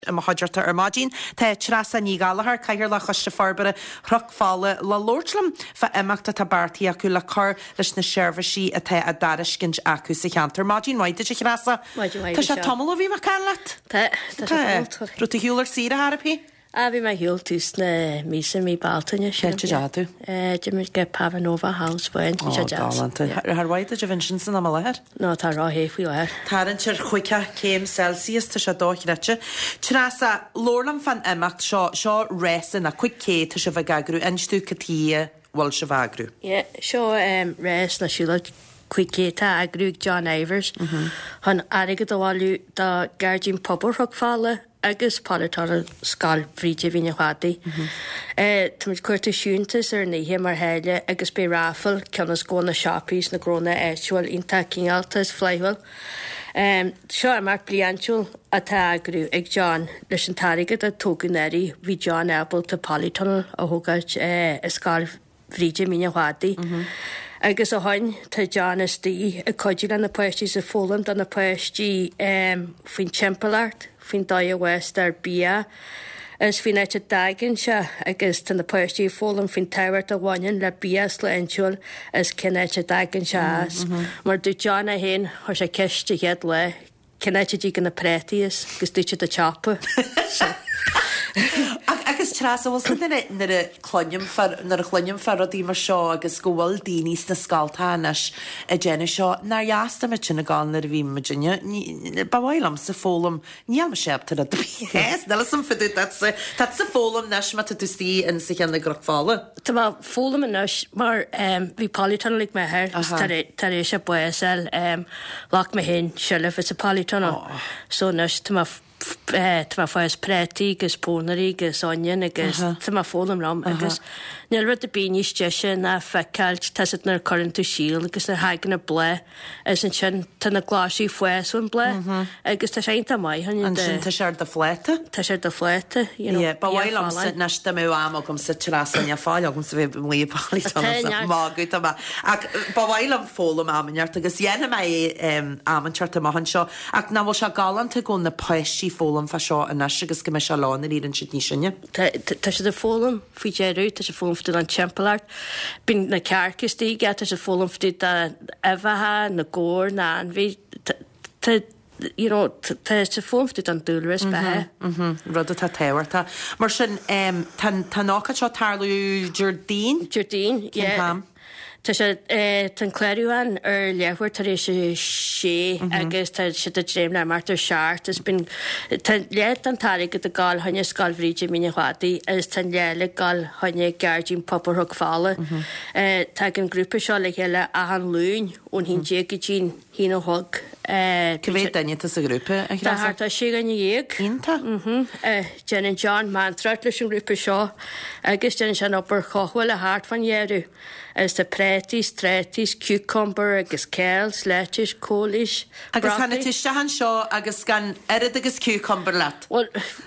am haidirta armádín Tá trasa ní galahar caiir le chuiste farbara rockfála le Lordlam fa imachta tá bartaí acu le car leis na seirbhísí a tá a dariscint acu sa cheantar mádín waide sé trasa. Tá sé tomol bhí mar canlat? Tá Rúta hiúlar síra harapí? A bhí mai hiúil tús na mísa mí baltaine sin. Ceilte deadú? Dimir go Pavanova House bhain. Har waide a vinsin san am leir? No, tá ráhéhí leir. Táran tir chuice céim Celsius tá sé dóchreite. Trasa Lordlam fan imacht seo résan a chuig cé tá se bheith gagrú instú catí bhil se bhagrú. Seo rés na siúla cuicéta a grúg John Ivers. Hon aige doháú da Guardian Pobl Rockfála agus Polytona Scal Fríide Víne Hwadi. Tá cuirta siúntas ar níthe mar heile agus bé ráfal ceannas gó na shoppies na gróna éisiúil ínta cináltas fleihil. Seo mar bliantiúil atá agrú ag John leis an tarigad a tógannéirí bhí John Apple tá Polytona a thugad Scal Fríide Víne Hwadi. Agus a hain tá John istí a coidí le na poistí sa fólam don na poistí faoin Chempelart, faoin Daya West ar bia. Is faoin éite dagan se agus tan na poistí fólam faoin tairt a bhhain le bias le intiúil is cin éite dagan se as. Mar dú John a hen thu sé ceiste head le cin éite dí gan na prétíos gus dúte a chapa. Agus trasa bhil na a chluineam ferradí mar seo agus go bhfuil daoine na scaltáis a déine seo nar jaasta me sinna gáin ar bhí Virginia bhhailm sa fólam níalm séabtar a dhéas na sam fiú tá sa fólam neis me tutí in sa cheanna grochfála. Tá fólam in neis mar bhí Polytona lig methir tar éis sé buil lech me hen seileh is a Polytona so neis tá fáis prétí gus pónarí gus onion agus tá fólam ram agus níl rud a bíníos deise na feiceáilt tasid nar corintú síl agus na hagan na ble is an sin tá na gláisií fuesún ble agus tá sénta mai an sin tá séir de fléta? Tá séir de fléta bhhailm sa neiste mé am gom sa trasan a fáil agam sa bh mlí Polytona mágu ach bhhailm fólam amart agus dhéana mé amanseart amhan seo ach ná bhil se galanta go na poistí fólam fa seo a neis agus go me se lána í an si ní sinne. Tá sé de fólam fao déirú tá sé fólam fú an Chempelart. Bín na cearcastí tá sé fólam fú a efathe na ggóir ná an bhí tá sé fómftú an dúlras bethe. Rud a tá téhairta. Mar sin tá nácha seo tarlú Jardín? Jardín, Tá sé tan cléirúan ar lehhair tar éis sé agus tá si a dréim le martar seart is bin lead an tarig go a gáil haine Scal Fríide Víne Hwadi is tan léile gáil haine Guardian Pobl Rockfála. Tá an grúpa seo le heile a an lún ón hín dé go dín hín a thug. Cyfé daine tá sa grúpa? Tá sé gan dhéag. Ínta? Jean John Mantrart leis an grúpa seo agus Jean sean opair chohfuil a háart fan dhéirú. Is de prétis, trétis, cucumber agus kales, lettuce, cólis. Agus hanna tuiste han seo agus gan erid agus cucumber lat. Well,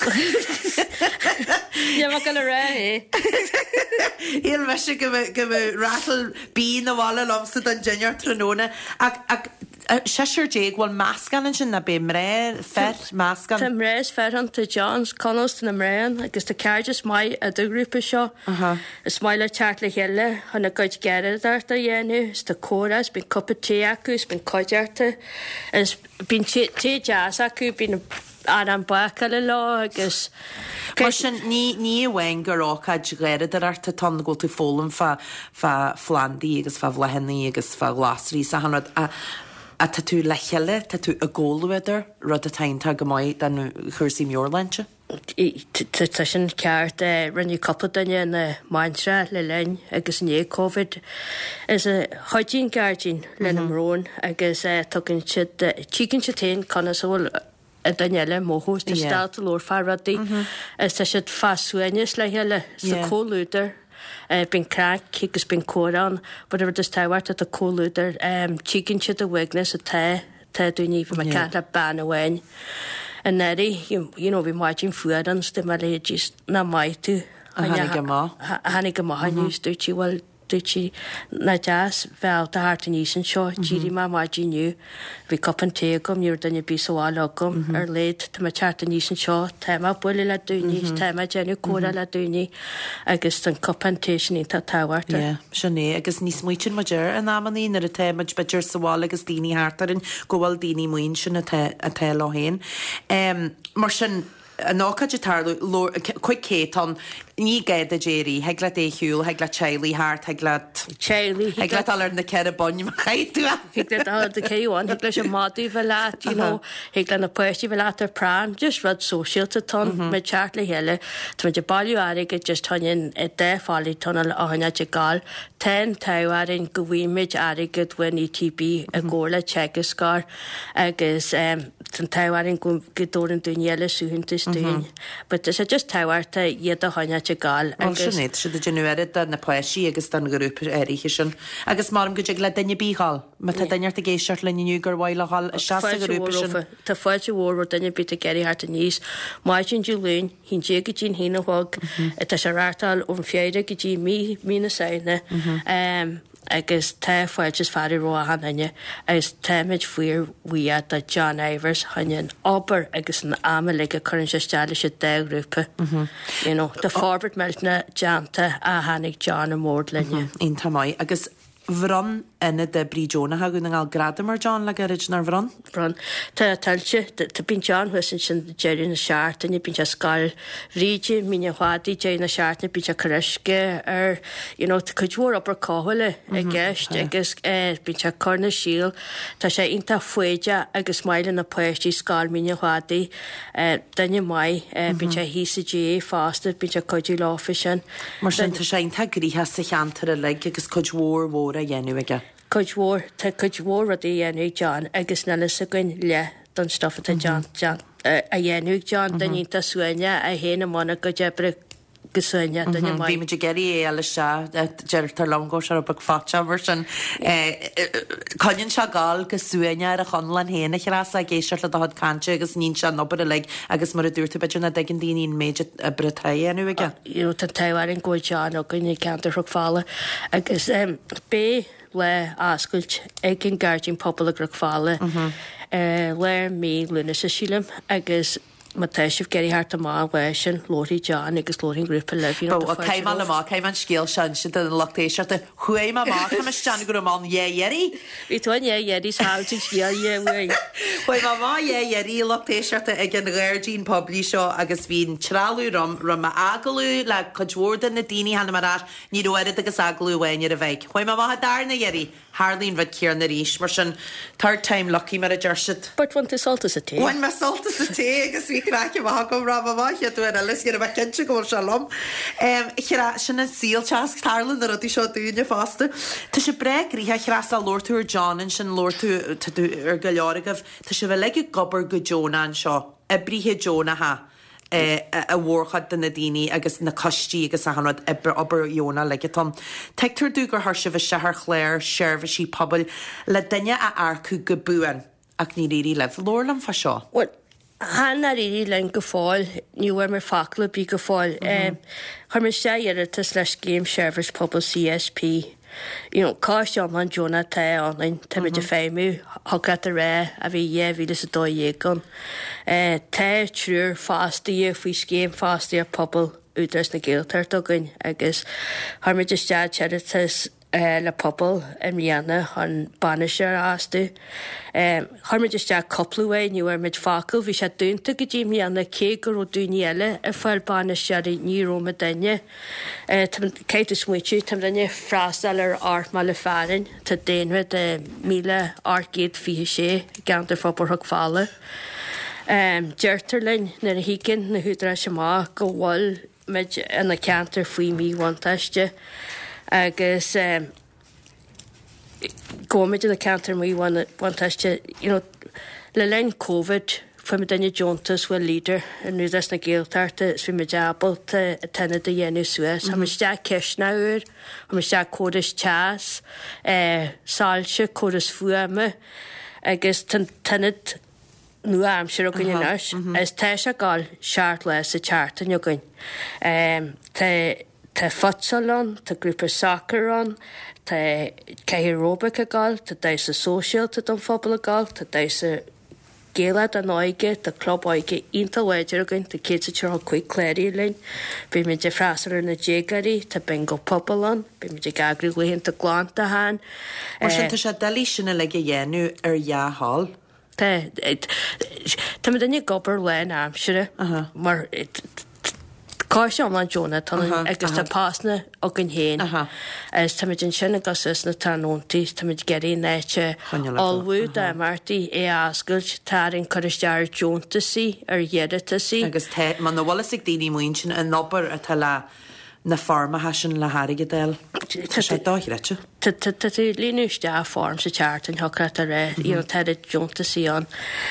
má gan a ré. Híl me se go rattle bí na bhla lomsa an junior tróna ag Seir déag bhfuil máscan sin na bé mré fer máscan. Tá mrés fer an tá Johns conos na mréan agus tá ceirdes mai a dúgrúpa seo. Is mai le teart le heile chuna goid gead arta dhéanú, is tá córas, bín cuppa té acu, is bín coidearta, is bín té jazz acu, bín an bacha le lá agus... Mar sin ní bhain goráchaid réad ar arta tan go tú fólam fa Flandí agus fa bhlahennaí agus fa glasrí sa hanrad a tá tú lecheile, tá tú a ggóluidir rud a tainta go maiid den chuirsí Muirlanse? Tá sin ceart rinne coppla daine na maintre le lein agus ní COVID is a chodín Guardian le na mrón agus tugann siad tígann si téin conas bhfuil a daile móthús tá stáilta lór farradí is tá siad fásúainis le heile sa cólúidir. Bín crack agus bín córán, whatever does táhairt a cólúidir tígann siad a wignas a te dúní bhí me ceart le ban ahhain. And neri, bhí máidín fuadans de mar just na mai tú. Hannig go má. Hannig go má hanús dúirtí bhfuil dútí na jazz bheall de hart níos an seo ddíí má máidíniu bhí copan té gom níor danne bí sáil gom léad tá teart níos an seo téma buile le dúní téma déanú córa le dúní agus an copantéisií tá táhairta. Sinné agus níos muoin maidir an amí ar a téimeid beidir saháil agus daoine háartarin gohfuil daoine muoin sin a té láhéin. Mar sin an ácaide tarlú chuig cétan ní gaid a déirí, heag le éisiúil, heag le tealaí háart, heag le alar na ceir a banim chaitú. Heag le a céháin, heag le sé máú bhe leat, heag le na poisttí bhe leat ar prám, just rud sóisialta tan me teart le heile, tá de bailú aige just tanin défáí tanal áhaine de gáil, ten táharin go bhhuiimiid aige bhain ETB a ggóla tegascár agus tan táharin go godóran dúnéile súhantas dún. But is just táhairta iad a haine gáil sinnéad si de genuad na poisí agus den goúpa éiche sin. Agus marm go le daine bíáil, me tá daineart a géisiart le nniu gur bhaileáil seúpa sin. Tá fáilte bhór daine bit a geiríart a níos, Maidin dúlún hín dé go dín hínahág tá sé rátal ón féide go dtí mína saona agus te foiiltes fearú roá hanne agus téimiid fuiir wiad a John Ivers hanin obair agus an amalige chun se stáile se degrúpa. Tá Forbert meltna Janta a hanig John a mór lenne. Ein tamáid agus bhran ina de bríjóna ha gon ngáil gradamar John le garid nar bhran? Bhran. Tá talse tá bín John huisin sin jeirú na seart a bín sáil ríide míne hádaí dé na seartna bín chorisce ar chuidhór op ar cáhaile a gceist agus bín corna síl tá sé inta foiide agus maile na poisttí sáil míne hádaí danne mai bín sé hísa dé fásta bín coidú láfa sin. Mar sin tá sé inta gríthe sa cheantar a le agus coidhór mór a dhéanú aige. Coidhór tá coidhór a dhéanú John agus nela sa goin le don stoffa John a dhéanú John den ínta suaine a héna mána go debre go suaine danne mai. Bhí me geirí eile se deirtar langó se bag fáte mar sin coinn se gáil go suaine ar a chunlan héna cherás a géisiart le dahad cante agus ní se nobar a le agus mar a dúirta beidir na dagin daoine méide a bretaíanú aige. Iú tan tahain go John ó gonne cantar thug fála agus bé le ascailt ag an Guardian pobl a grug fála le mí luna sa sílam agus Matéisih geirí hart a má bhsin Lóí John agus Lóín grúpa lehí. Céimán le má céimán scéal sin si an lachtéisiirta chué má tean gur má dhéirí? Bhí túin dhéirí sáiltin scéal Fuoi má dhéirí lachtéisiirta ag an Guardian poblí seo agus bhín trálú rom agalú le chudhórdan na daoine hena marrás ní roiad agus agalú bhainir a bheith. Fuoi má darna dhéirí Harlín bheith céar na ríis mar sin tar time lucky mar a deirsid. But want to soltas a té. Bhain me soltas a té agus bhí craci bh go ra bhaith tú a lis ar a bheith cinse go se lom. Chera sinna síl teas tarlan a rutí seo dúine fásta. Tá sé breg ríthe chras a Lordúr John in sin Lordú ar go leoragah tá sé bheith le gobar go Jonah an seo a bríthe Jonah ha. A bhórchad den na daoine agus na costí agus a hanad obair Jóna le tom. Teictar dú gur thse bh sethar chléir seirbhí pobl le daine a aircú go buan ach ní réí leh lólam fa seo. Well, Hanna réí len go fáil níhar mar facla bí go fáil. Chumir sé dhéiretas leis Game Service pobl CSP. Cáisteán man Jonah ta online táid de féimú thugad a ré a bhí dhéhhílas a dóhégan. Tá trúr fástaí faoi céim fástaí ar pobl údras na ggéaltar dogain agus thuid istead cheiretas le pobl an rianna an banisteir asú. Thuid istead coplaúé nuair mid facail bhí sé dúnta go dtí mianna cé gur ó dúine a fáil banisteir níróma daine. Céit smuitiú tam daine freastal ar art má le fearin tá déanmid 1,800 gantar fóbar thug fála. Deirtarlinn na hícin na húdra sem má go bhil meid ina cantar faoi mí bhaintaiste agus góid in na cantar mí bhaintaiste le lein COVID fu me daine Jontas bhfuil líder an nuúdas na ggéaltarta sfu me deabal tena de dhéanú suas. Ha me ste ceisna úr, ha me ste códas teas, sáilse códas fuama agus tenad nu am sé go nas as te se gáil seart le sa chartan jogain. Tá futsal an, tá grúpa soccer an, tá aerobic a gáil, tá dáis a social tá don phobal a gáil, tá dáis a géad an áige tá club áige intalhaidir againn tá cé tear chuig cléirí lein, bí mé de freisar na dégarí tá bingo pobal an, bí mé de gagrú léon tá glánta háin. Mar sin tá sé dalí sinna le dhéanú ar jaáil. Tá daine gobar lein amsere mar Cáise am an Jonah tan agus tá pásna ó an héin. Is tá in sinna gasas na tanóntaí tá geirí néite allhú de martaí é ascailt tarin choristeir Jontasaí ar dhéadatasaí. Agus man na bhla sig daoine muoin sin an nobar a tal na farma hasin le háige déil. Tá sé dáithreite. Tá líúiste a form sa teart an thocrat a ré í tead Jontasaí an.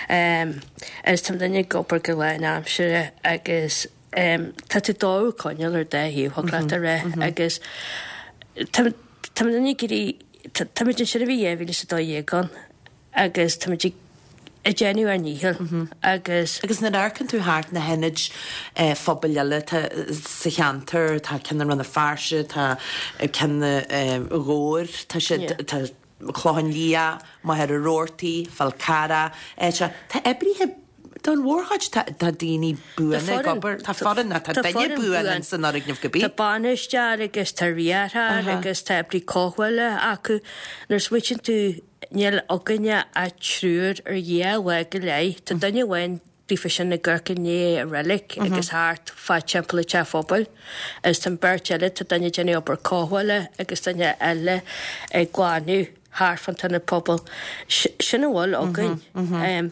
Is tá daine gobar go lein amsere agus tá tú dó coineal ar déhíú thugrat a ré agus tá gurí tá sin bhí éhhí sa dó dhégan agus tá a déanú ar níhil agus na aircann tú háart na henid phobaile sa cheantar tá cean ran na farse tá cena róir tá chláin lia má ar a róirtaí falcara tá ebrithe Don warhaid tá daoine buanna gobar tá fadanna tá daine buan san arignemh go bí. Tá banistear agus tá riartha agus tá brí cóhfuile acu nar switchin tú níl aganne a trúr ar dhéhha go lei tá daine bhain brífa sin na ggurcané a relic agus háart fá timpplaí te fphobal is tan beirteile tá daine déine obair cóhfuile agus daine eile ag gláinú háart fan tanna pobl sinna bhil agan.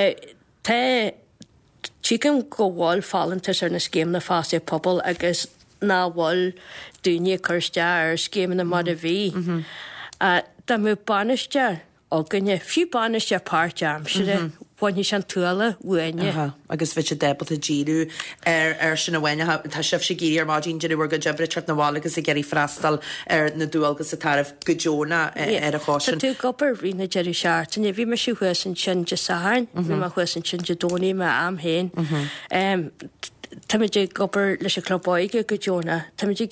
Tá tícam go bháil fálantas ar na scéim na fásaí pobl agus ná bháil dúine chuirste ar scéim na mad a bhí. Tá mú banistear áganne fiú banistear páirt amsere bhaine sean túla bhuaine. Agus bheit sé débal a díú ar sin na bhaine tá sibh sé géí ar mádín deidir go debre tart na bhála agus i geirí freistal ar na dúalgus a tarmh go Jóna ar a chásin. Tá tú gopur hí na Jerry Sharton, bhí mar siú chuasan sin de sahain, bhí mar chuasan sin de dóí me am héin. Táimeid gopur leis a clubáige go Jóna, táimeid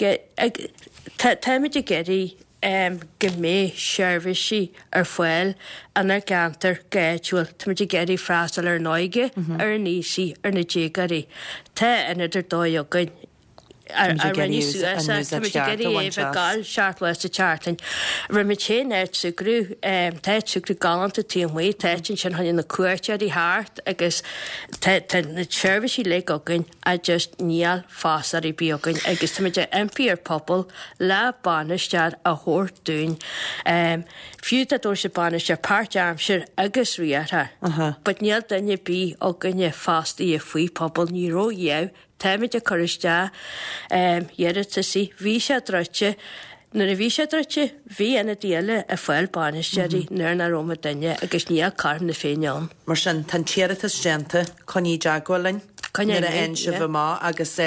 geirí go mé seirbhísí ar foiil an ar gantar gaitúil táimeid geirí freastal ar náige ar níosí ar na dégarí. Tá idir dóigein ar rinne suasa táimeid geirí éh gáil seart leis a teartlainn. Rimime sé éirt sugrú táid sugrú galanta tíomhaí táitin sin haine na cuairtear í háart agus na seirbhísí le againn a just níl fásar í bíogainn agus táimeid MP ar pobl le banistear a thuirt dún. Fiú a dúir se banistear páirt amsir agus riartha. But níl daine bí aganne fástaí a faoi pobl ní ró dhéh táimeid a chuiriste dhéadatasaí bhí sé droite nar a bhí sé droite bhí ina díile a foiil banistearí nuair na róma daine agus ní carm na féineán. Mar sin tan tíaratas déanta chuní deaghálainn chuine a ein se bh má agus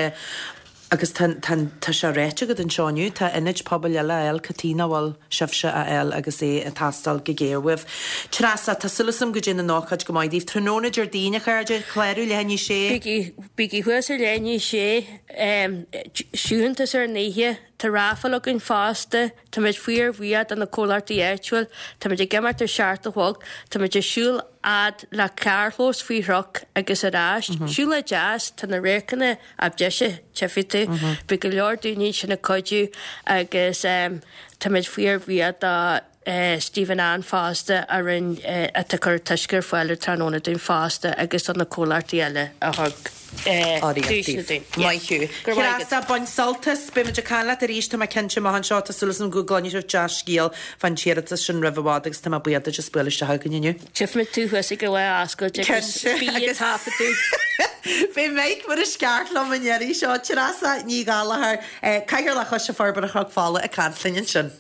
tá se réite go an seániu tá inid pobl eile eil catína bhil sibse a eil agus é a tastal go géirmh. Trasa tá sulasam go dtí na náchaid go maidíh tróna Jordíine chuide chléirú lehaní sé. Bíí thuas ar lehaní sé siúntas ar níthe tá ráfal a gin fásta tá méid fuiar bhuiad an na cólartaí éirtuil tá méid gemart ar seart a thug tá méid siúil ad le carlós faoireach agus a ráist. Siúil le jazz tá na récanna abdeise tefiú be go leor dúní sin na coidú agus tá méid fuiar bhuiad a Stephen Ann fásta a rin a chur tuisgur foiile tróna dún fásta agus an na cólartaí eile a thug. Maiú. Grasa bain saltas be me cala a ríist me kense má an seo a sulasm go glání of jazz scíal fan tíirta sin rahvádagus tá buad a spéiste haganniu. Tif me túhas go le ascail tafaú. Bé méid mar a sceart le manéirí seo tirasa ní gáalathir caigur le chu se farbar a chug fála a canlinn sin.